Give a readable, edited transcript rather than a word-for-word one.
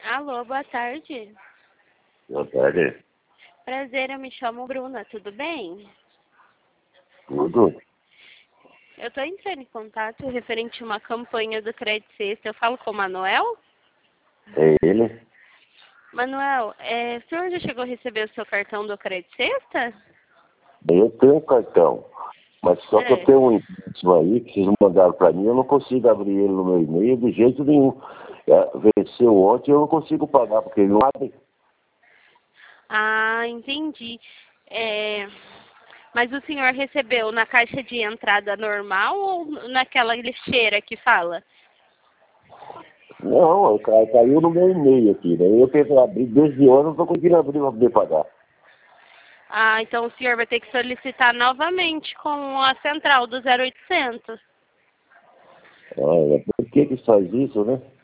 Alô, boa tarde. Boa tarde. Prazer, eu me chamo Bruna, tudo bem? Tudo? Eu estou entrando em contato referente a uma campanha do Crédito Sexta. Eu falo com o Manuel? É ele? Manuel, o senhor já chegou a receber o seu cartão do Crédito Sexta? Eu tenho um cartão, mas só que eu tenho um empréstimo aí que vocês mandaram para mim, eu não consigo abrir ele no meu e-mail de jeito nenhum. Venceu ontem, eu não consigo pagar, porque ele não abre. Ah, entendi. Mas o senhor recebeu na caixa de entrada normal ou naquela lixeira que fala? Não, o cara caiu no meu e-mail aqui, né? Eu tentei abrir desde ontem, não estou conseguindo abrir para poder pagar. Ah, então o senhor vai ter que solicitar novamente com a central do 0800. Olha, por que faz isso, né?